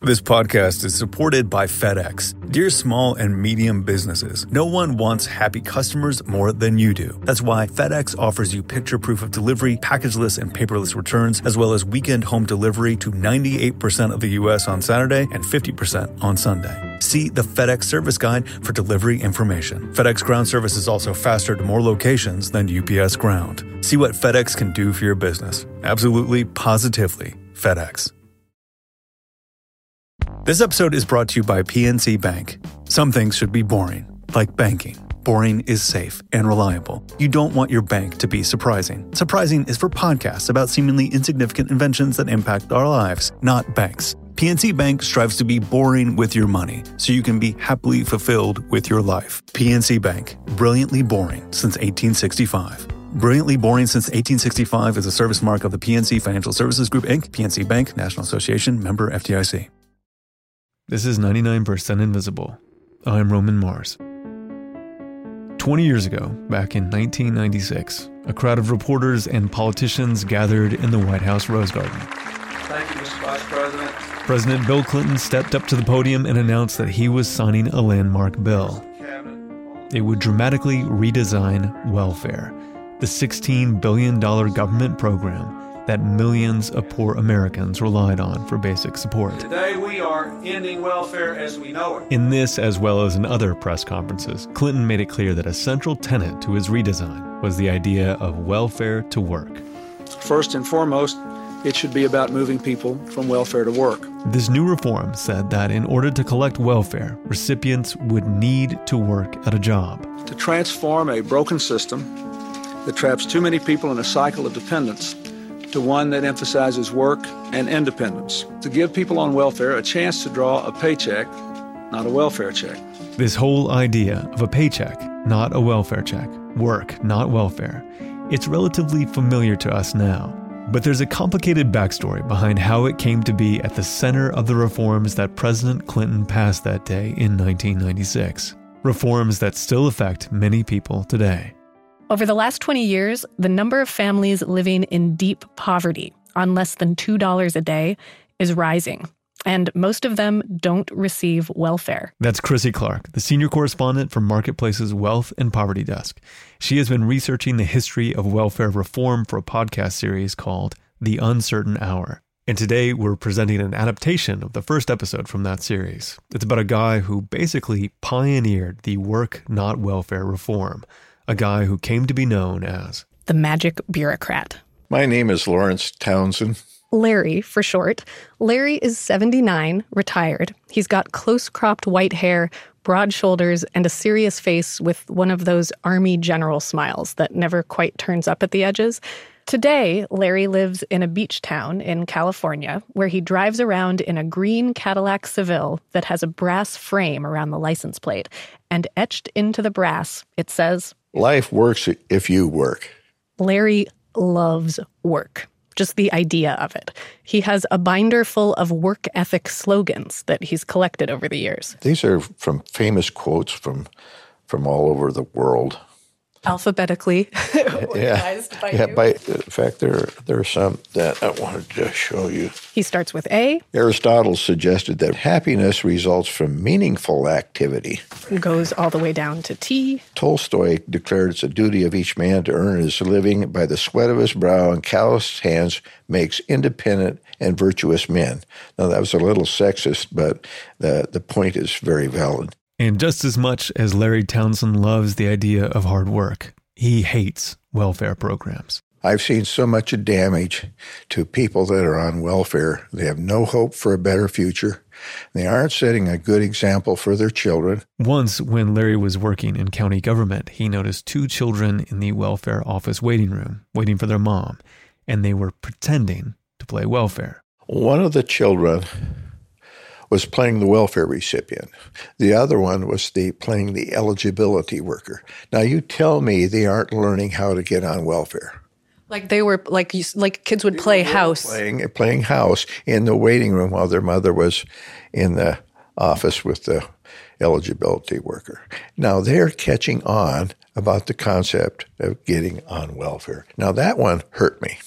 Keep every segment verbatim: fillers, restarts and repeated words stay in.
This podcast is supported by FedEx. Dear small and medium businesses, no one wants happy customers more than you do. That's why FedEx offers you picture proof of delivery, packageless and paperless returns, as well as weekend home delivery to ninety-eight percent of the U S on Saturday and fifty percent on Sunday. See the FedEx service guide for delivery information. FedEx Ground service is also faster to more locations than U P S Ground. See what FedEx can do for your business. Absolutely, positively, FedEx. This episode is brought to you by P N C Bank. Some things should be boring, like banking. Boring is safe and reliable. You don't want your bank to be surprising. Surprising is for podcasts about seemingly insignificant inventions that impact our lives, not banks. P N C Bank strives to be boring with your money, so you can be happily fulfilled with your life. P N C Bank, brilliantly boring since eighteen sixty-five. Brilliantly Boring Since eighteen sixty-five is a service mark of the P N C Financial Services Group, Incorporated. P N C Bank, National Association, member F D I C. This is ninety-nine percent Invisible. I'm Roman Mars. twenty years ago, back in nineteen ninety-six, a crowd of reporters and politicians gathered in the White House Rose Garden. Thank you, Mister Vice President. President Bill Clinton stepped up to the podium and announced that he was signing a landmark bill. It would dramatically redesign welfare, the sixteen billion dollars government program that millions of poor Americans relied on for basic support. Today we are ending welfare as we know it. In this, as well as in other press conferences, Clinton made it clear that a central tenet to his redesign was the idea of welfare to work. First and foremost, it should be about moving people from welfare to work. This new reform said that in order to collect welfare, recipients would need to work at a job. To transform a broken system that traps too many people in a cycle of dependence to one that emphasizes work and independence. To give people on welfare a chance to draw a paycheck, not a welfare check. This whole idea of a paycheck, not a welfare check, work, not welfare, it's relatively familiar to us now. But there's a complicated backstory behind how it came to be at the center of the reforms that President Clinton passed that day in nineteen ninety-six. Reforms that still affect many people today. Over the last twenty years, the number of families living in deep poverty on less than two dollars a day is rising, and most of them don't receive welfare. That's Chrissy Clark, the senior correspondent for Marketplace's Wealth and Poverty Desk. She has been researching the history of welfare reform for a podcast series called The Uncertain Hour. And today we're presenting an adaptation of the first episode from that series. It's about a guy who basically pioneered the work, not welfare reform. A guy who came to be known as the magic bureaucrat. My name is Lawrence Townsend. Larry, for short. Larry is seventy-nine, retired. He's got close-cropped white hair, broad shoulders, and a serious face with one of those army general smiles that never quite turns up at the edges. Today, Larry lives in a beach town in California where he drives around in a green Cadillac Seville that has a brass frame around the license plate. And etched into the brass, it says, "Life works if you work." Larry loves work. Just the idea of it. He has a binder full of work ethic slogans that he's collected over the years. These are from famous quotes from from all over the world. Alphabetically organized yeah. by yeah, you. By, in fact, there, there are some that I wanted to show you. He starts with A. Aristotle suggested that happiness results from meaningful activity. Goes all the way down to T. Tolstoy declared it's a duty of each man to earn his living by the sweat of his brow, and calloused hands makes independent and virtuous men. Now, that was a little sexist, but the, the point is very valid. And just as much as Larry Townsend loves the idea of hard work, he hates welfare programs. I've seen so much damage to people that are on welfare. They have no hope for a better future. They aren't setting a good example for their children. Once, when Larry was working in county government, he noticed two children in the welfare office waiting room, waiting for their mom, and they were pretending to play welfare. One of the children was playing the welfare recipient. The other one was the playing the eligibility worker. Now, you tell me they aren't learning how to get on welfare. Like they were, like you, like kids would play house. Playing, playing house in the waiting room while their mother was in the office with the eligibility worker. Now, they're catching on about the concept of getting on welfare. Now, that one hurt me.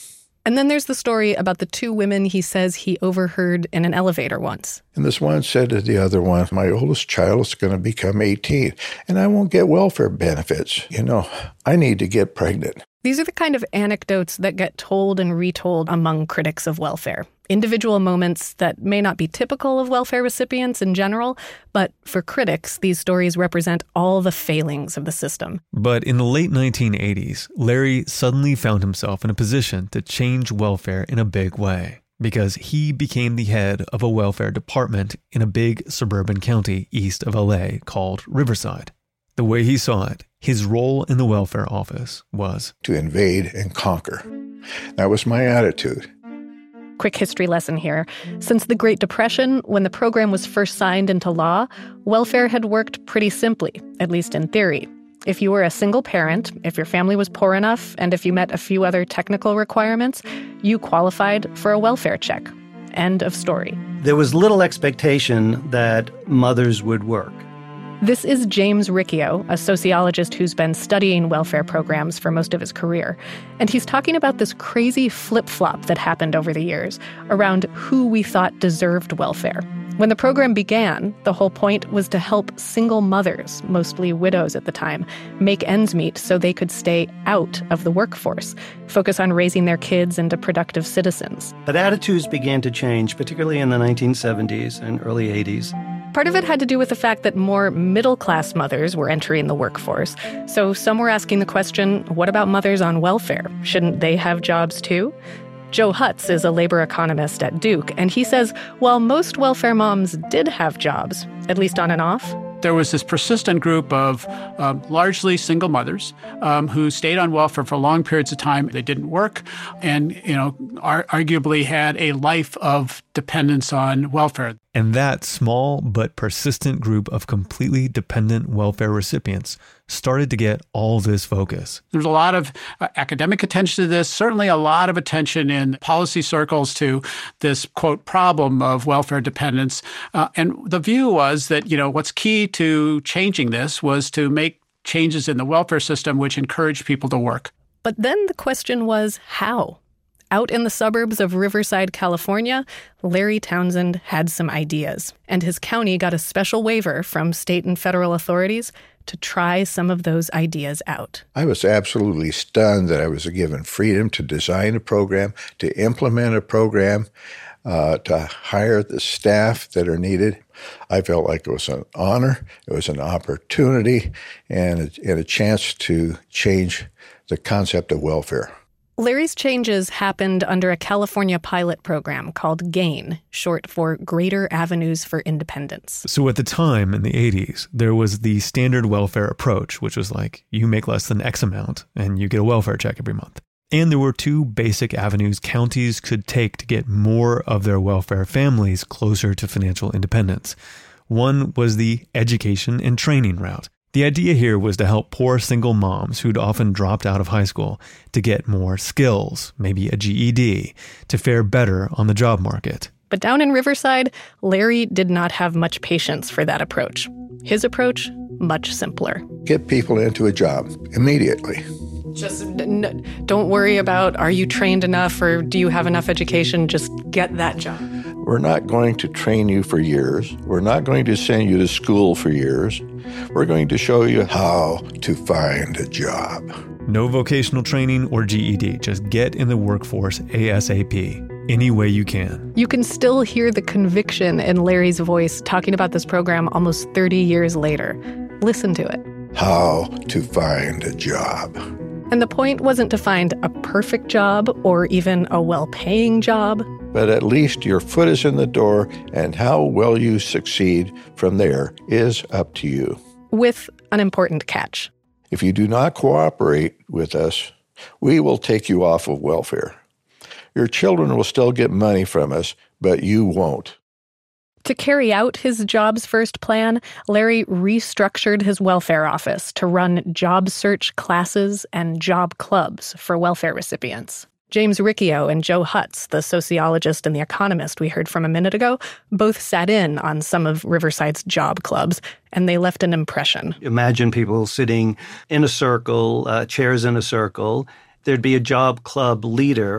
And then there's the story about the two women he says he overheard in an elevator once. And this one said to the other one, my oldest child is going to become eighteen, and I won't get welfare benefits. You know, I need to get pregnant. These are the kind of anecdotes that get told and retold among critics of welfare. Individual moments that may not be typical of welfare recipients in general, but for critics, these stories represent all the failings of the system. But in the late nineteen eighties, Larry suddenly found himself in a position to change welfare in a big way, because he became the head of a welfare department in a big suburban county east of L A called Riverside. The way he saw it, his role in the welfare office was to invade and conquer. That was my attitude. Quick history lesson here. Since the Great Depression, when the program was first signed into law, welfare had worked pretty simply, at least in theory. If you were a single parent, if your family was poor enough, and if you met a few other technical requirements, you qualified for a welfare check. End of story. There was little expectation that mothers would work. This is James Riccio, a sociologist who's been studying welfare programs for most of his career. And he's talking about this crazy flip-flop that happened over the years around who we thought deserved welfare. When the program began, the whole point was to help single mothers, mostly widows at the time, make ends meet so they could stay out of the workforce, focus on raising their kids into productive citizens. But attitudes began to change, particularly in the nineteen seventies and early eighties. Part of it had to do with the fact that more middle-class mothers were entering the workforce. So some were asking the question, what about mothers on welfare? Shouldn't they have jobs too? Joe Hutz is a labor economist at Duke, and he says while most welfare moms did have jobs, at least on and off, there was this persistent group of uh, largely single mothers um, who stayed on welfare for long periods of time. They didn't work and, you know, ar- arguably had a life of dependence on welfare. And that small but persistent group of completely dependent welfare recipients started to get all this focus. There's a lot of uh, academic attention to this, certainly a lot of attention in policy circles to this, quote, problem of welfare dependence. Uh, and the view was that, you know, what's key to changing this was to make changes in the welfare system which encourage people to work. But then the question was how? Out in the suburbs of Riverside, California, Larry Townsend had some ideas, and his county got a special waiver from state and federal authorities to try some of those ideas out. I was absolutely stunned that I was given freedom to design a program, to implement a program, uh, to hire the staff that are needed. I felt like it was an honor, it was an opportunity, and a, and a chance to change the concept of welfare. Larry's changes happened under a California pilot program called GAIN, short for Greater Avenues for Independence. So at the time, in the eighties, there was the standard welfare approach, which was like, you make less than X amount and you get a welfare check every month. And there were two basic avenues counties could take to get more of their welfare families closer to financial independence. One was the education and training route. The idea here was to help poor single moms who'd often dropped out of high school to get more skills, maybe a G E D, to fare better on the job market. But down in Riverside, Larry did not have much patience for that approach. His approach, much simpler. Get people into a job immediately. Just n- don't worry about, are you trained enough or do you have enough education? Just get that job. We're not going to train you for years. We're not going to send you to school for years. We're going to show you how to find a job. No vocational training or G E D. Just get in the workforce ASAP, any way you can. You can still hear the conviction in Larry's voice talking about this program almost thirty years later. Listen to it. How to find a job. And the point wasn't to find a perfect job or even a well-paying job. But at least your foot is in the door, and how well you succeed from there is up to you. With an important catch. If you do not cooperate with us, we will take you off of welfare. Your children will still get money from us, but you won't. To carry out his Jobs First plan, Larry restructured his welfare office to run job search classes and job clubs for welfare recipients. James Riccio and Joe Hutz, the sociologist and the economist we heard from a minute ago, both sat in on some of Riverside's job clubs, and they left an impression. Imagine people sitting in a circle, uh, chairs in a circle. There'd be a job club leader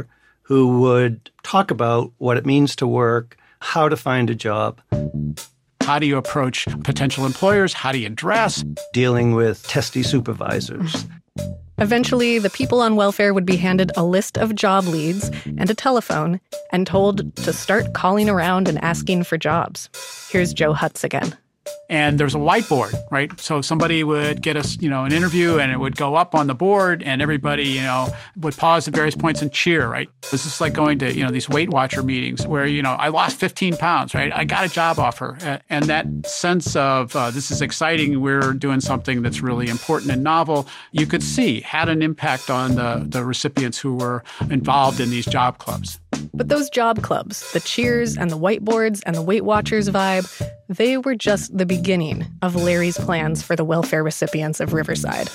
who would talk about what it means to work, how to find a job. How do you approach potential employers? How do you dress? Dealing with testy supervisors. Eventually, the people on welfare would be handed a list of job leads and a telephone and told to start calling around and asking for jobs. Here's Joe Hutz again. And there's a whiteboard, right? So somebody would get us, you know, an interview and it would go up on the board and everybody, you know, would pause at various points and cheer, right? This is like going to, you know, these Weight Watcher meetings where, you know, I lost fifteen pounds, right? I got a job offer. And that sense of uh, this is exciting, we're doing something that's really important and novel, you could see had an impact on the, the recipients who were involved in these job clubs. But those job clubs, the cheers and the whiteboards and the Weight Watchers vibe, they were just the beginning of Larry's plans for the welfare recipients of Riverside.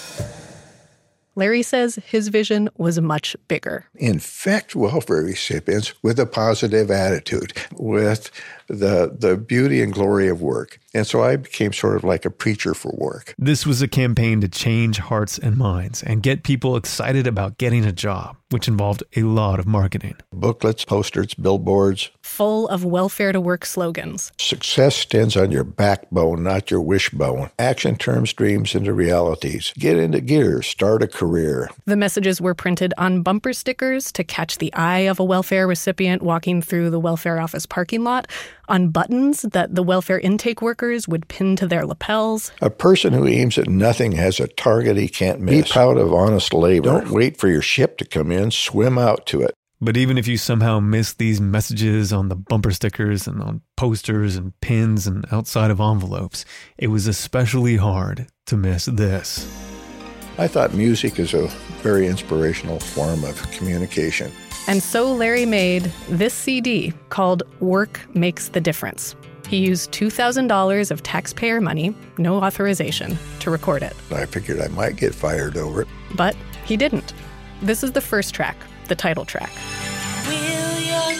Larry says his vision was much bigger. Infect welfare recipients with a positive attitude, with the the beauty and glory of work. And so I became sort of like a preacher for work. This was a campaign to change hearts and minds and get people excited about getting a job, which involved a lot of marketing. Booklets, posters, billboards. Full of welfare to work slogans. Success stands on your backbone, not your wishbone. Action turns dreams into realities. Get into gear, start a career. The messages were printed on bumper stickers to catch the eye of a welfare recipient walking through the welfare office parking lot, on buttons that the welfare intake workers would pin to their lapels. A person who aims at nothing has a target he can't miss. Be proud of honest labor. Don't wait for your ship to come in. Swim out to it. But even if you somehow missed these messages on the bumper stickers and on posters and pins and outside of envelopes, it was especially hard to miss this. I thought music is a very inspirational form of communication. And so Larry made this C D called Work Makes the Difference. He used two thousand dollars of taxpayer money, no authorization, to record it. I figured I might get fired over it. But he didn't. This is the first track, the title track. Will your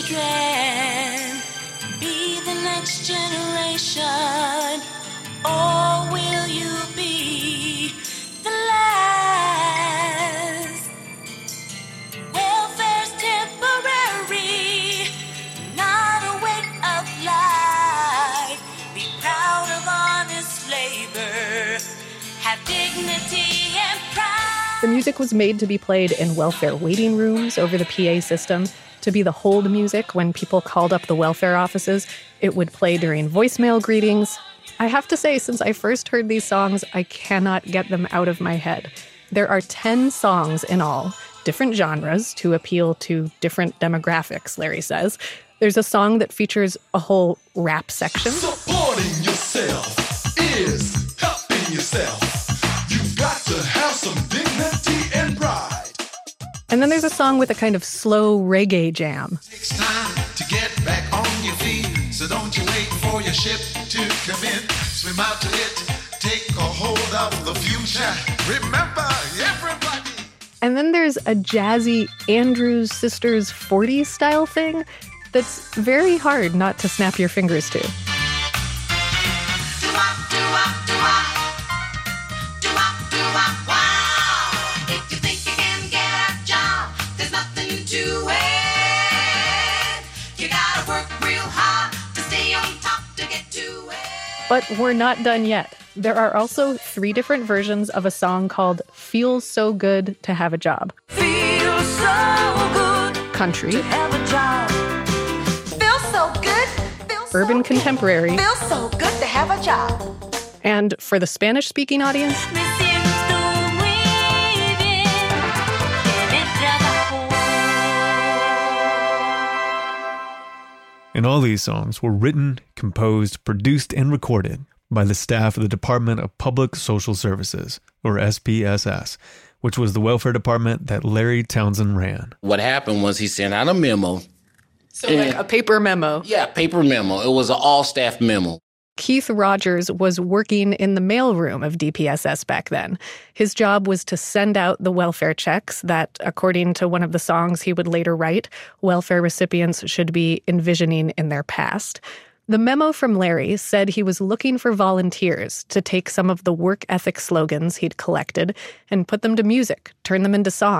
children be the next generation, or will you be the last? Welfare's temporary, not a weight of life. Be proud of honest labor, have dignity and pride. The music was made to be played in welfare waiting rooms over the P A system, to be the hold music when people called up the welfare offices. It would play during voicemail greetings. I have to say, since I first heard these songs, I cannot get them out of my head. There are ten songs in all, different genres to appeal to different demographics, Larry says. There's a song that features a whole rap section. Supporting yourself is helping yourself. You've got to have some dignity and pride. And then there's a song with a kind of slow reggae jam. Takes time to get back on your feet, so don't you wait for your ship to come in. Swim out to it, take a hold of the future. Remember, everybody. And then there's a jazzy Andrews Sisters forties style thing that's very hard not to snap your fingers to. But we're not done yet. There are also three different versions of a song called Feels So Good to Have a Job. Feels so good Country. to have a job. Feels so good. Feels Urban so Contemporary. Good. Feels so good to have a job. And for the Spanish-speaking audience, and all these songs were written, composed, produced, and recorded by the staff of the Department of Public Social Services, or S P S S, which was the welfare department that Larry Townsend ran. What happened was he sent out a memo. So like a paper memo. Yeah, paper memo. It was an all-staff memo. Keith Rogers was working in the mailroom of D P S S back then. His job was to send out the welfare checks that, according to one of the songs he would later write, welfare recipients should be envisioning in their past. The memo from Larry said he was looking for volunteers to take some of the work ethic slogans he'd collected and put them to music, turn them into songs.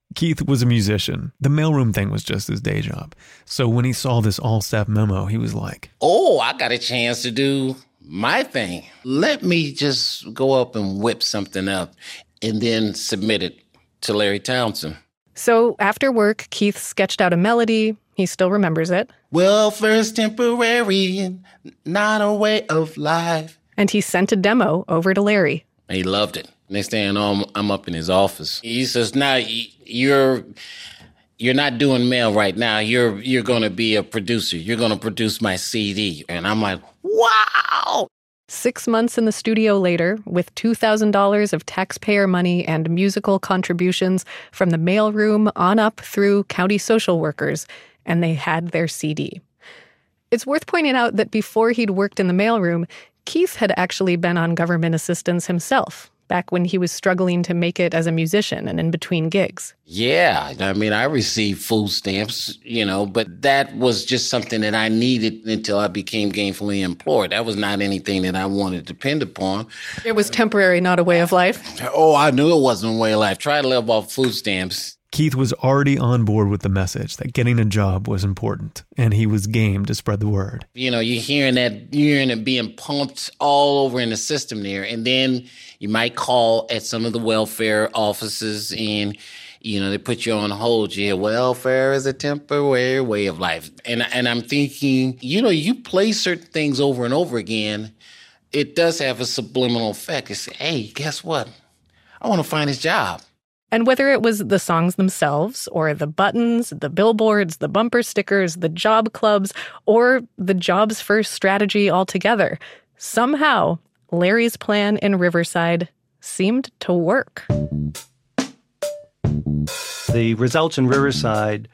Keith was a musician. The mailroom thing was just his day job. So when he saw this all-staff memo, he was like, oh, I got a chance to do my thing. Let me just go up and whip something up and then submit it to Larry Townsend. So after work, Keith sketched out a melody. He still remembers it. Welfare's temporary and not a way of life. And he sent a demo over to Larry. He loved it. Next thing I know, I'm, I'm up in his office. He says, now you're you're not doing mail right now. You're you're going to be a producer. You're going to produce my C D. And I'm like, wow. Six months in the studio later, with two thousand dollars of taxpayer money and musical contributions from the mailroom on up through county social workers, and they had their C D. It's worth pointing out that before he'd worked in the mailroom, Keith had actually been on government assistance himself, back when he was struggling to make it as a musician and in between gigs. Yeah, I mean, I received food stamps, you know, but that was just something that I needed until I became gainfully employed. That was not anything that I wanted to depend upon. It was temporary, not a way of life. Oh, I knew it wasn't a way of life. Try to live off food stamps. Keith was already on board with the message that getting a job was important, and he was game to spread the word. You know, you're hearing that, you're hearing it being pumped all over in the system there, and then you might call at some of the welfare offices and, you know, they put you on hold. Yeah, welfare is a temporary way of life. And, and I'm thinking, you know, you play certain things over and over again, it does have a subliminal effect. It's, hey, guess what? I want to find his job. And whether it was the songs themselves, or the buttons, the billboards, the bumper stickers, the job clubs, or the jobs first strategy altogether, somehow Larry's plan in Riverside seemed to work. The results in Riverside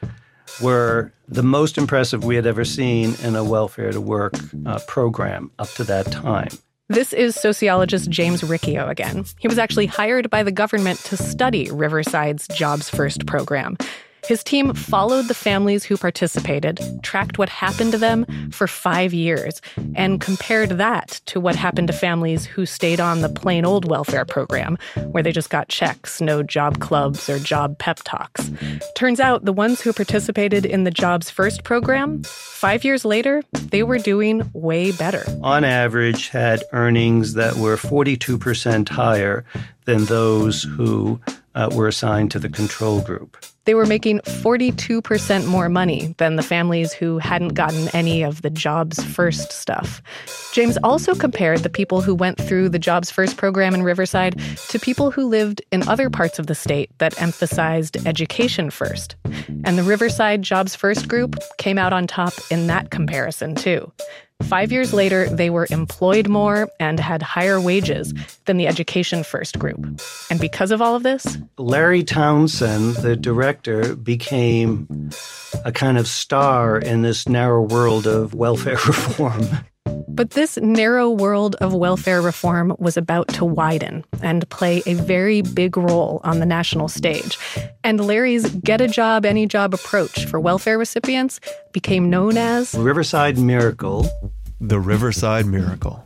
were the most impressive we had ever seen in a welfare to work uh, program up to that time. This is sociologist James Riccio again. He was actually hired by the government to study Riverside's Jobs First program. His team followed the families who participated, tracked what happened to them for five years, and compared that to what happened to families who stayed on the plain old welfare program, where they just got checks, no job clubs or job pep talks. Turns out the ones who participated in the Jobs First program, five years later, they were doing way better. On average, had earnings that were forty-two percent higher than those who uh, were assigned to the control group. They were making forty-two percent more money than the families who hadn't gotten any of the Jobs First stuff. James also compared the people who went through the Jobs First program in Riverside to people who lived in other parts of the state that emphasized education first. And the Riverside Jobs First group came out on top in that comparison, too. Five years later, they were employed more and had higher wages than the Education First group. And because of all of this, Larry Townsend, the director, became a kind of star in this narrow world of welfare reform. But this narrow world of welfare reform was about to widen and play a very big role on the national stage. And Larry's get a job, any job approach for welfare recipients became known as Riverside Miracle. The Riverside Miracle.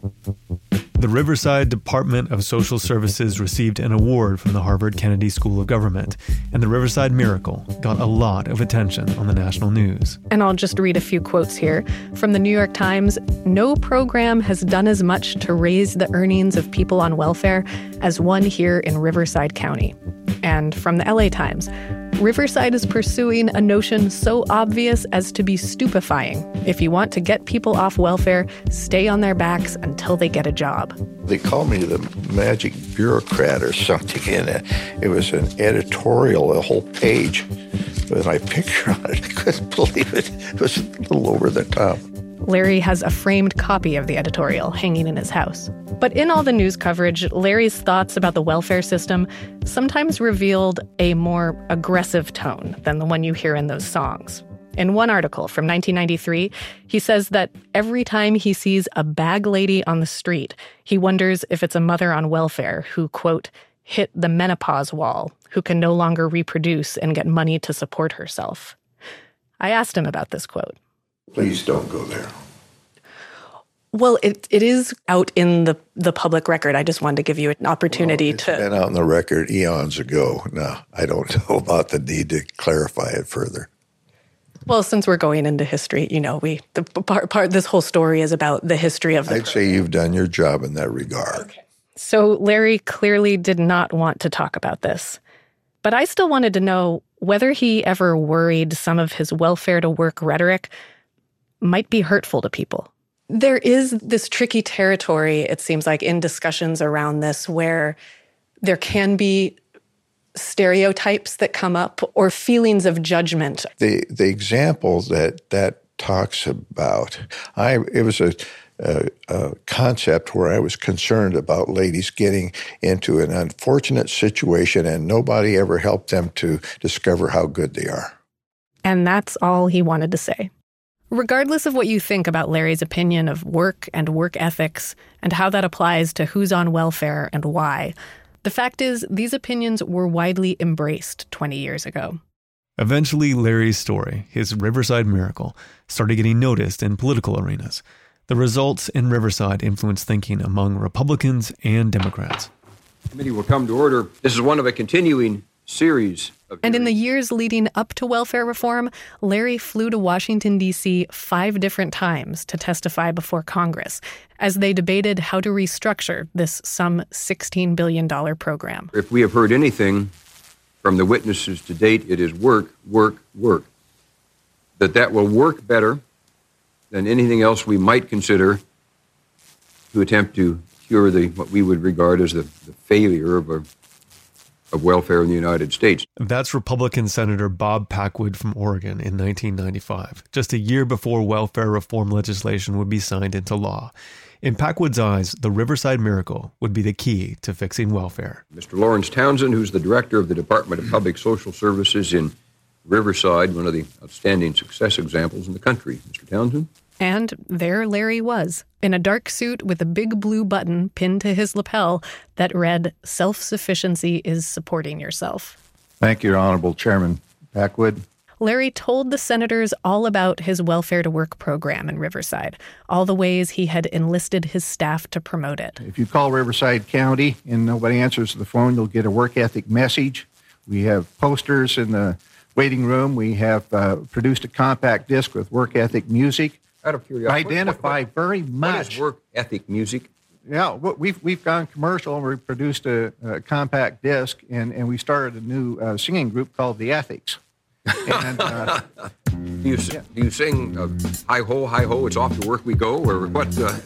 The Riverside Department of Social Services received an award from the Harvard Kennedy School of Government, and the Riverside Miracle got a lot of attention on the national news. And I'll just read a few quotes here. From the New York Times, no program has done as much to raise the earnings of people on welfare as one here in Riverside County. And from the L A Times, Riverside is pursuing a notion so obvious as to be stupefying. If you want to get people off welfare, stay on their backs until they get a job. They called me the magic bureaucrat or something, and it was an editorial, a whole page with my picture on it. I couldn't believe it. It was a little over the top. Larry has a framed copy of the editorial hanging in his house. But in all the news coverage, Larry's thoughts about the welfare system sometimes revealed a more aggressive tone than the one you hear in those songs. In one article from nineteen ninety-three, he says that every time he sees a bag lady on the street, he wonders if it's a mother on welfare who, quote, hit the menopause wall, who can no longer reproduce and get money to support herself. I asked him about this quote. Please don't go there. Well, it it is out in the, the public record. I just wanted to give you an opportunity well, it's to... It's been out in the record eons ago. No, I don't know about the need to clarify it further. Well, since we're going into history, you know, we the part, part this whole story is about the history of the I'd program. say you've done your job in that regard. Okay. So Larry clearly did not want to talk about this. But I still wanted to know whether he ever worried some of his welfare to work rhetoric might be hurtful to people. There is this tricky territory, it seems like, in discussions around this where there can be stereotypes that come up or feelings of judgment. The the example that that talks about, I it was a, a, a concept where I was concerned about ladies getting into an unfortunate situation and nobody ever helped them to discover how good they are. And that's all he wanted to say. Regardless of what you think about Larry's opinion of work and work ethics and how that applies to who's on welfare and why, the fact is, these opinions were widely embraced twenty years ago. Eventually, Larry's story, his Riverside Miracle, started getting noticed in political arenas. The results in Riverside influenced thinking among Republicans and Democrats. The committee will come to order. This is one of a continuing series of And in the years leading up to welfare reform, Larry flew to Washington, D C five different times to testify before Congress as they debated how to restructure this some sixteen billion dollars program. If we have heard anything from the witnesses to date, it is work, work, work. That that will work better than anything else we might consider to attempt to cure the what we would regard as the, the failure of a of welfare in the United States. That's Republican Senator Bob Packwood from Oregon in nineteen ninety-five, just a year before welfare reform legislation would be signed into law. In Packwood's eyes, the Riverside Miracle would be the key to fixing welfare. Mister Lawrence Townsend, who's the director of the Department of Public Social Services in Riverside, one of the outstanding success examples in the country. Mister Townsend? And there Larry was, in a dark suit with a big blue button pinned to his lapel that read, "Self-sufficiency is supporting yourself." Thank you, Honorable Chairman Packwood. Larry told the senators all about his Welfare to Work program in Riverside, all the ways he had enlisted his staff to promote it. If you call Riverside County and nobody answers the phone, you'll get a work ethic message. We have posters in the waiting room. We have uh, produced a compact disc with work ethic music. Out of curiosity, identify what, what, very much. What is work ethic music? Yeah, we've we've gone commercial and we produced a, a compact disc, and, and we started a new uh, singing group called the Ethics. And, uh, do you yeah. do you sing uh, "Hi ho, hi ho, it's off to work we go," or what? Uh...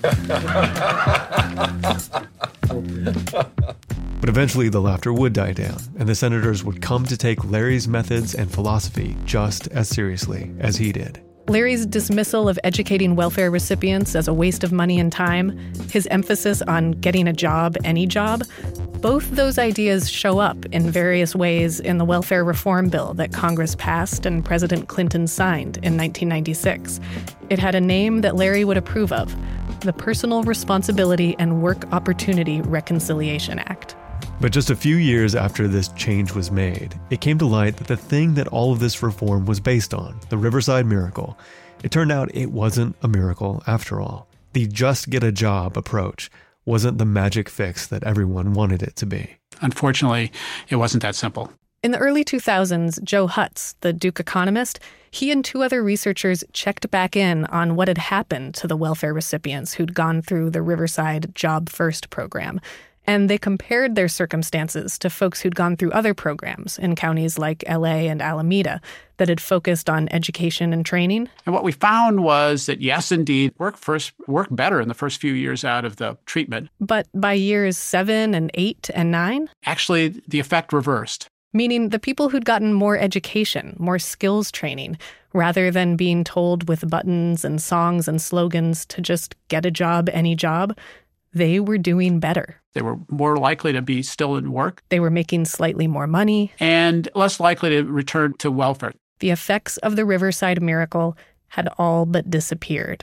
But eventually, the laughter would die down, and the senators would come to take Larry's methods and philosophy just as seriously as he did. Larry's dismissal of educating welfare recipients as a waste of money and time, his emphasis on getting a job, any job, both those ideas show up in various ways in the welfare reform bill that Congress passed and President Clinton signed in nineteen ninety-six. It had a name that Larry would approve of, the Personal Responsibility and Work Opportunity Reconciliation Act. But just a few years after this change was made, it came to light that the thing that all of this reform was based on, the Riverside Miracle, it turned out it wasn't a miracle after all. The just get a job approach wasn't the magic fix that everyone wanted it to be. Unfortunately, it wasn't that simple. In the early two thousands, Joe Hutz, the Duke economist, he and two other researchers checked back in on what had happened to the welfare recipients who'd gone through the Riverside Job First program. And they compared their circumstances to folks who'd gone through other programs in counties like L A and Alameda that had focused on education and training. And what we found was that, yes, indeed, work first worked better in the first few years out of the treatment. But by years seven and eight and nine? Actually, the effect reversed. Meaning the people who'd gotten more education, more skills training, rather than being told with buttons and songs and slogans to just get a job, any job, they were doing better. They were more likely to be still in work. They were making slightly more money. And less likely to return to welfare. The effects of the Riverside Miracle had all but disappeared.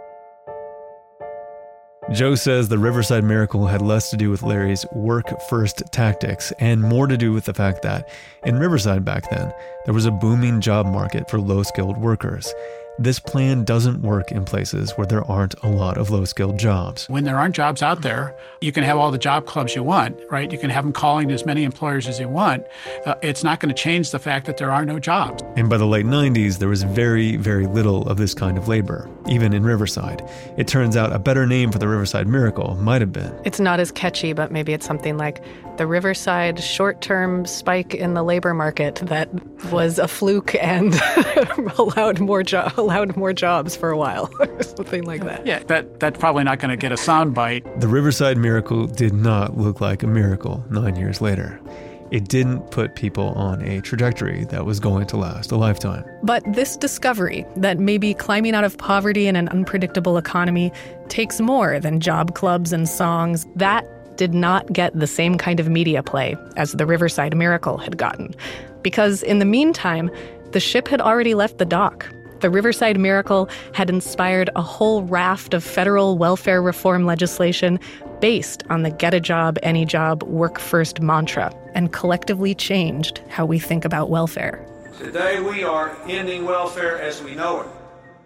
Joe says the Riverside Miracle had less to do with Larry's work-first tactics and more to do with the fact that in Riverside back then, there was a booming job market for low-skilled workers. this plan doesn't work in places where there aren't a lot of low-skilled jobs. When there aren't jobs out there, you can have all the job clubs you want, right? You can have them calling to as many employers as you want. Uh, it's not going to change the fact that there are no jobs. And by the late nineties, there was very, very little of this kind of labor, even in Riverside. It turns out a better name for the Riverside Miracle might have been. It's not as catchy, but maybe it's something like the Riverside short-term spike in the labor market that was a fluke and allowed more jo- allowed more jobs for a while, or something like that. Yeah, that that's probably not going to get a soundbite. The Riverside Miracle did not look like a miracle nine years later. It didn't put people on a trajectory that was going to last a lifetime. But this discovery that maybe climbing out of poverty in an unpredictable economy takes more than job clubs and songs, that did not get the same kind of media play as the Riverside Miracle had gotten. Because in the meantime, the ship had already left the dock. The Riverside Miracle had inspired a whole raft of federal welfare reform legislation based on the get a job, any job, work first mantra, and collectively changed how we think about welfare. Today we are ending welfare as we know it.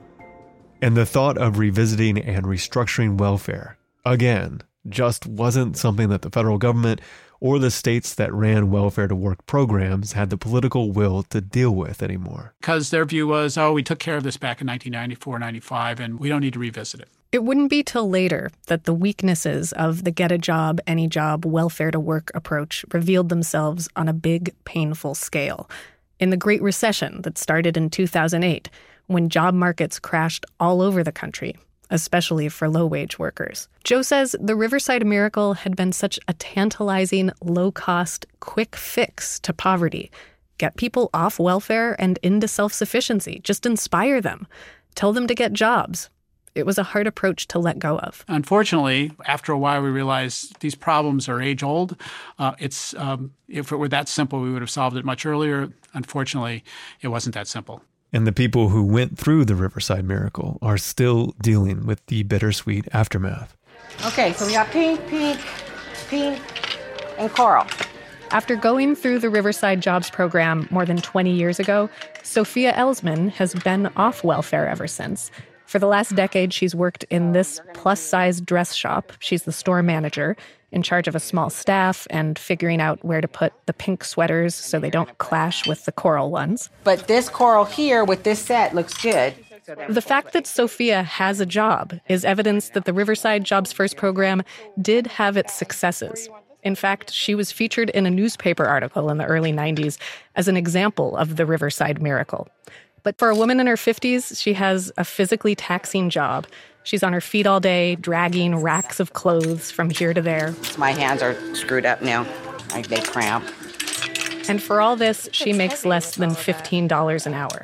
And the thought of revisiting and restructuring welfare, again, just wasn't something that the federal government or the states that ran welfare-to-work programs had the political will to deal with anymore. Because their view was, oh, we took care of this back in nineteen ninety-four, ninety-five, and we don't need to revisit it. It wouldn't be till later that the weaknesses of the get a job, any job, welfare-to-work approach revealed themselves on a big, painful scale. In the Great Recession that started in two thousand eight, when job markets crashed all over the country, especially for low-wage workers. Joe says the Riverside Miracle had been such a tantalizing, low-cost, quick fix to poverty. Get people off welfare and into self-sufficiency. Just inspire them. Tell them to get jobs. It was a hard approach to let go of. Unfortunately, after a while, we realized these problems are age-old. Uh, it's um, if it were that simple, we would have solved it much earlier. Unfortunately, it wasn't that simple. And the people who went through the Riverside Miracle are still dealing with the bittersweet aftermath. Okay, so we got pink, pink, pink, and coral. After going through the Riverside Jobs Program more than twenty years ago, Sophia Elsman has been off welfare ever since. For the last decade, she's worked in this plus-size dress shop. She's the store manager, in charge of a small staff and figuring out where to put the pink sweaters so they don't clash with the coral ones. But this coral here with this set looks good. The fact that Sophia has a job is evidence that the Riverside Jobs First program did have its successes. In fact, she was featured in a newspaper article in the early nineties as an example of the Riverside Miracle. But for a woman in her fifties, she has a physically taxing job. She's on her feet all day, dragging racks of clothes from here to there. My hands are screwed up now. I, they cramp. And for all this, she makes less than fifteen dollars an hour.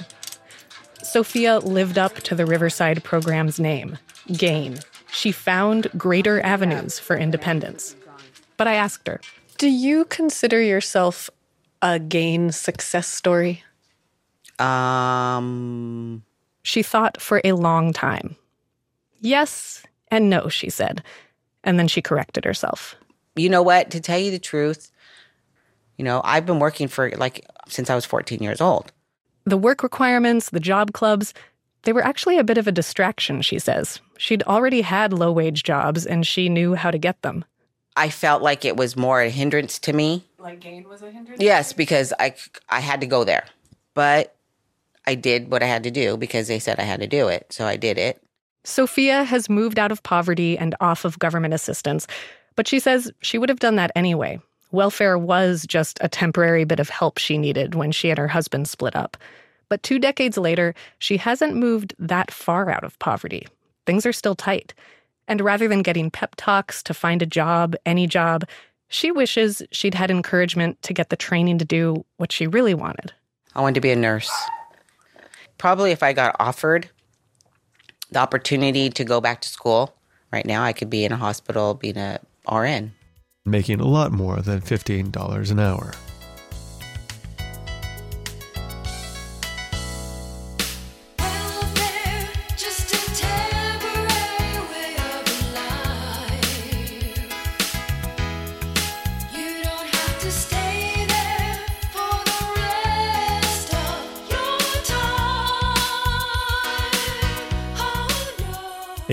Sophia lived up to the Riverside program's name, GAIN. She found greater avenues for independence. But I asked her, do you consider yourself a GAIN success story? Um... She thought for a long time. Yes and no, she said. And then she corrected herself. You know what? To tell you the truth, you know, I've been working for, like, since I was fourteen years old. The work requirements, the job clubs, they were actually a bit of a distraction, she says. She'd already had low-wage jobs, and she knew how to get them. I felt like it was more a hindrance to me. Like GAIN was a hindrance? Yes, because I, I had to go there. But I did what I had to do because they said I had to do it, so I did it. Sophia has moved out of poverty and off of government assistance, but she says she would have done that anyway. Welfare was just a temporary bit of help she needed when she and her husband split up. But two decades later, she hasn't moved that far out of poverty. Things are still tight. And rather than getting pep talks to find a job, any job, she wishes she'd had encouragement to get the training to do what she really wanted. I wanted to be a nurse. Probably if I got offered the opportunity to go back to school, right now I could be in a hospital being a R N. Making a lot more than fifteen dollars an hour.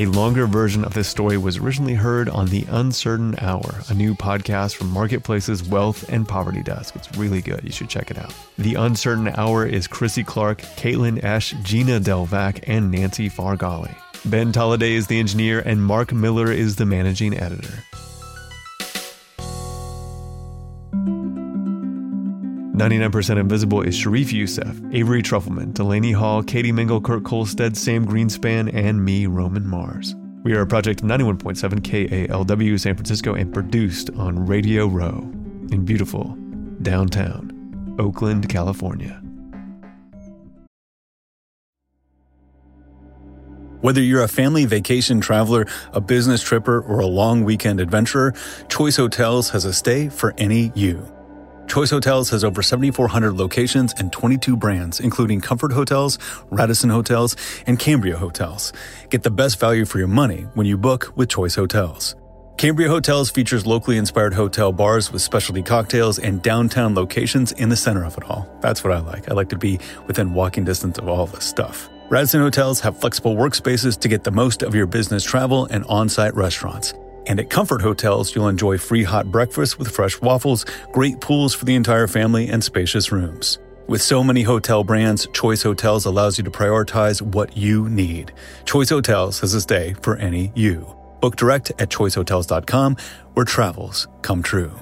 A longer version of this story was originally heard on The Uncertain Hour, a new podcast from Marketplace's Wealth and Poverty Desk. It's really good. You should check it out. The Uncertain Hour is Chrissy Clark, Caitlin Esch, Gina Delvac, and Nancy Fargali. Ben Tolliday is the engineer, and Mark Miller is the managing editor. ninety-nine percent Invisible is Sharif Youssef, Avery Trufelman, Delaney Hall, Katie Mingle, Kurt Kolstad, Sam Greenspan, and me, Roman Mars. We are a project of ninety-one point seven K A L W San Francisco and produced on Radio Row in beautiful downtown Oakland, California. Whether you're a family vacation traveler, a business tripper, or a long weekend adventurer, Choice Hotels has a stay for any you. Choice Hotels has over seventy-four hundred locations and twenty-two brands, including Comfort Hotels, Radisson Hotels, and Cambria Hotels. Get the best value for your money when you book with Choice Hotels. Cambria Hotels features locally inspired hotel bars with specialty cocktails and downtown locations in the center of it all. That's what I like. I like to be within walking distance of all this stuff. Radisson Hotels have flexible workspaces to get the most of your business travel and on-site restaurants. And at Comfort Hotels, you'll enjoy free hot breakfast with fresh waffles, great pools for the entire family, and spacious rooms. With so many hotel brands, Choice Hotels allows you to prioritize what you need. Choice Hotels has a stay for any you. Book direct at choice hotels dot com, where travels come true.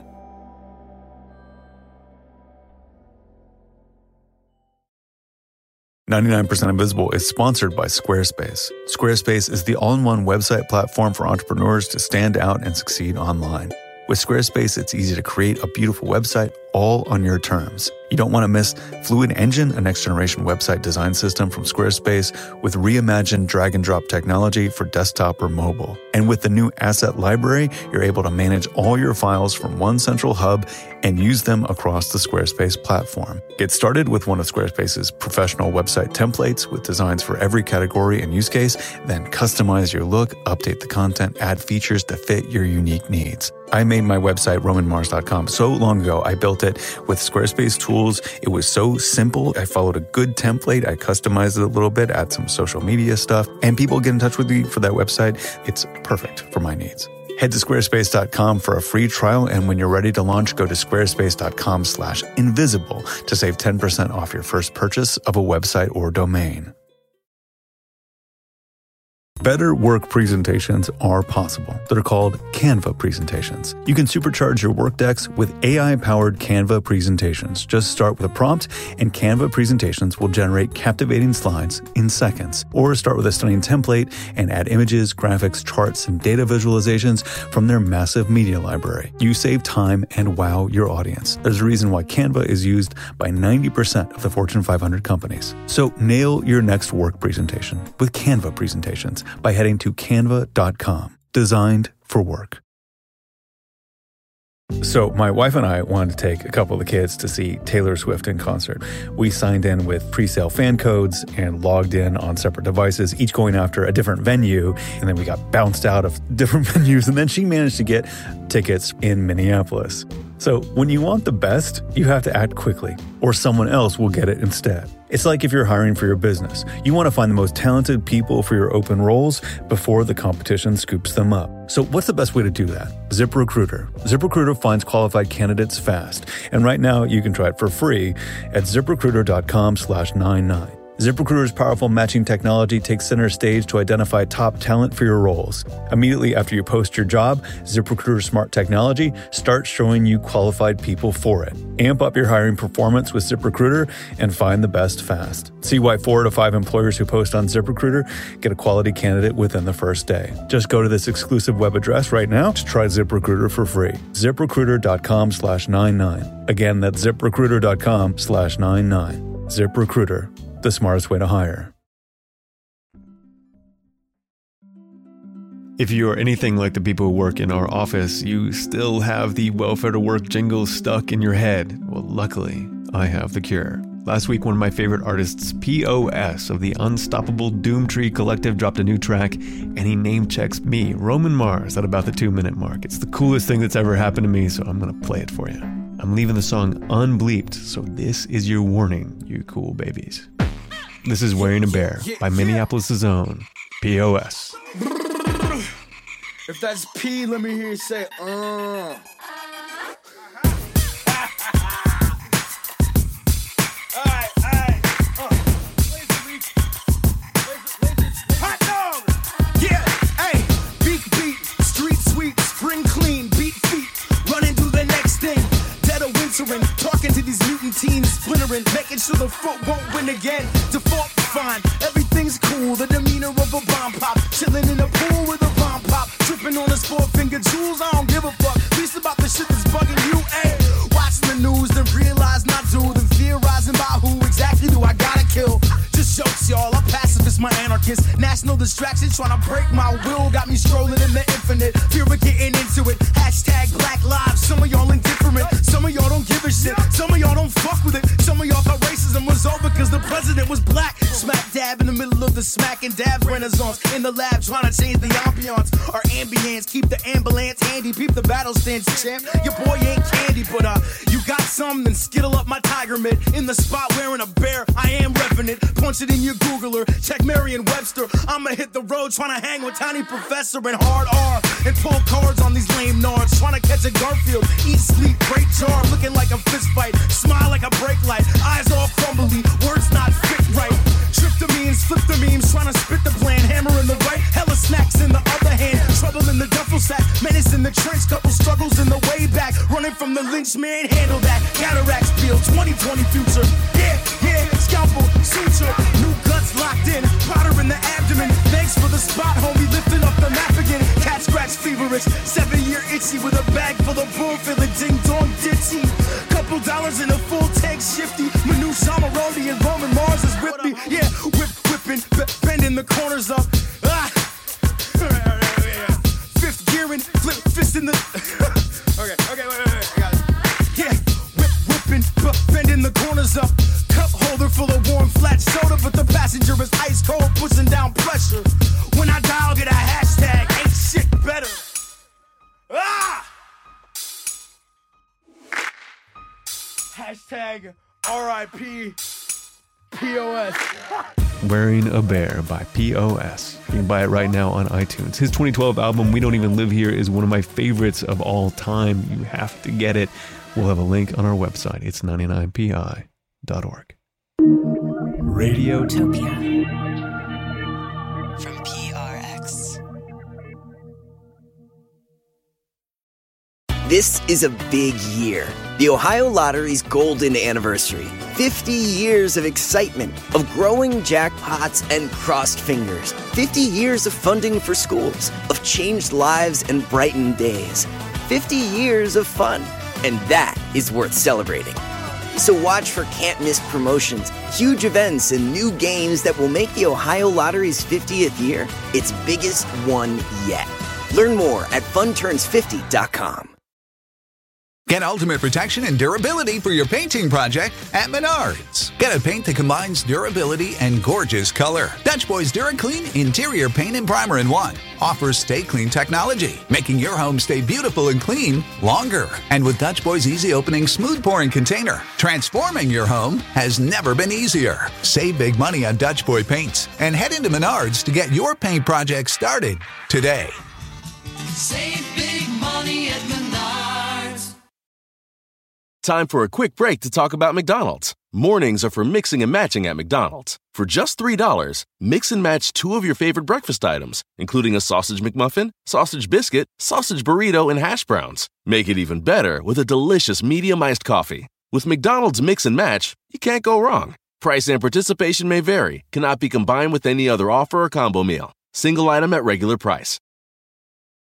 ninety-nine percent Invisible is sponsored by Squarespace. Squarespace is the all-in-one website platform for entrepreneurs to stand out and succeed online. With Squarespace, it's easy to create a beautiful website all on your terms. You don't want to miss Fluid Engine, a next-generation website design system from Squarespace with reimagined drag-and-drop technology for desktop or mobile. And with the new Asset Library, you're able to manage all your files from one central hub and use them across the Squarespace platform. Get started with one of Squarespace's professional website templates with designs for every category and use case, then customize your look, update the content, add features to fit your unique needs. I made my website, roman mars dot com, so long ago. I built it with Squarespace tools. It was so simple. I followed a good template. I customized it a little bit, add some social media stuff, and people get in touch with me for that website. It's perfect for my needs. Head to squarespace dot com for a free trial, and when you're ready to launch, go to squarespace dot com slash invisible to save ten percent off your first purchase of a website or domain. Better work presentations are possible. They're called Canva presentations. You can supercharge your work decks with A I-powered Canva presentations. Just start with a prompt, and Canva presentations will generate captivating slides in seconds. Or start with a stunning template and add images, graphics, charts, and data visualizations from their massive media library. You save time and wow your audience. There's a reason why Canva is used by ninety percent of the Fortune five hundred companies. So nail your next work presentation with Canva presentations by heading to canva dot com. Designed for work. So my wife and I wanted to take a couple of the kids to see Taylor Swift in concert. We signed in with pre-sale fan codes and logged in on separate devices, each going after a different venue. And then we got bounced out of different venues. And then she managed to get tickets in Minneapolis. So when you want the best, you have to act quickly, or someone else will get it instead. It's like if you're hiring for your business. You want to find the most talented people for your open roles before the competition scoops them up. So what's the best way to do that? ZipRecruiter. ZipRecruiter finds qualified candidates fast. And right now you can try it for free at ziprecruiter dot com slash ninety-nine. ZipRecruiter's powerful matching technology takes center stage to identify top talent for your roles. Immediately after you post your job, ZipRecruiter's smart technology starts showing you qualified people for it. Amp up your hiring performance with ZipRecruiter and find the best fast. See why four out of five employers who post on ZipRecruiter get a quality candidate within the first day. Just go to this exclusive web address right now to try ZipRecruiter for free. ZipRecruiter dot com slash ninety-nine. Again, that's ZipRecruiter dot com slash ninety-nine. ZipRecruiter. The smartest way to hire. If you are anything like the people who work in our office, you still have the welfare to work jingle stuck in your head. Well, luckily, I have the cure. Last week, one of my favorite artists, P O S of the Unstoppable Doomtree Collective, dropped a new track, and he name checks me, Roman Mars, at about the two-minute mark. It's the coolest thing that's ever happened to me, so I'm going to play it for you. I'm leaving the song unbleeped, so this is your warning, you cool babies. This is Wearing a Bear by Minneapolis' own P O S. If that's P, let me hear you say, uh. Talking to these mutant teens, splintering, making sure the foot won't win again. Default fine, everything's cool. The demeanor of a bomb pop, chilling in a pool with a bomb pop, tripping on his four finger jewels. I don't give a fuck, least about the shit that's bugging you. Ayy, watching the news, then realize not to, then theorizing about who exactly do I gotta kill. Just jokes, y'all. I'm pacifist, my anarchist. National distraction, trying to break my will, got me strolling in the infinite. Fear of getting into it. Hashtag Black Lives. Some of y'all indifferent. Some of y'all don't give a shit. Some of y'all don't fuck with it. Some of y'all thought racism was over because the president was black. Smack dab in the middle of the smack and dab renaissance. In the lab trying to change the ambiance. Our ambience, keep the ambulance handy. Peep the battle stance, champ. Your boy ain't candy, but uh, you got some, then skittle up my tiger mitt. In the spot wearing a bear, I am repping it. Punch it in your Googler. Check Merriam-Webster. I'ma hit the road trying to hang with Tiny Professor and Hard R. And pull cards on these lame nards. Trying to catch a Garfield. Eat, sleep, great jar. Looking like a fist fight. Smile like a brake light. Eyes all crumbly. Words not fit right. Trip the memes, flip the memes. Trying to spit the plan. Hammer in the right. Hella snacks in the other hand. Trouble in the duffel sack. Menace in the trench. Couple struggles in the way back. Running from the lynch man. Handle that. Cataracts feel. twenty twenty future. Yeah, yeah. Scalpel, suture. New guts locked in. Powder in the abdomen. Thanks for the spot, homie. Lifting up the map again. Cat scratch feverish. Seven year itchy with a bag full of bull. Feeling ding dong ditchy. Couple dollars in a full tank shifty. Manu Shamaroni and Roman Mars is with me. Yeah, whip, whipping, b- bending the corners up. Ah. Fifth gearing, flip fist in the. okay, okay, wait, wait, wait. I got it. Yeah, whip, whipping, b- bending the corners up. Cup holder full of warm flat soda, but the passenger is ice cold, pushing down pressure. When I dial, get a hashtag, ain't shit better. Ah! Hashtag R I P P O S. Wearing a Bear by P O S. You can buy it right now on iTunes. His twenty twelve album, We Don't Even Live Here, is one of my favorites of all time. You have to get it. We'll have a link on our website. It's ninety-nine P I dot org. Radiotopia from P R X. This is a big year. The Ohio Lottery's golden anniversary. fifty years of excitement, of growing jackpots and crossed fingers. fifty years of funding for schools, of changed lives and brightened days. fifty years of fun. And that is worth celebrating. So watch for can't-miss promotions, huge events, and new games that will make the Ohio Lottery's fiftieth year its biggest one yet. Learn more at fun turns fifty dot com. Get ultimate protection and durability for your painting project at Menards. Get a paint that combines durability and gorgeous color. Dutch Boys DuraClean Interior Paint and Primer in one offers Stay Clean technology, making your home stay beautiful and clean longer. And with Dutch Boys Easy Opening Smooth Pouring Container, transforming your home has never been easier. Save big money on Dutch Boy paints and head into Menards to get your paint project started today. Save big money at Menards. Time for a quick break to talk about McDonald's. Mornings are for mixing and matching at McDonald's. For just three dollars, mix and match two of your favorite breakfast items, including a sausage McMuffin, sausage biscuit, sausage burrito, and hash browns. Make it even better with a delicious medium iced coffee. With McDonald's Mix and Match, you can't go wrong. Price and participation may vary, cannot be combined with any other offer or combo meal. Single item at regular price.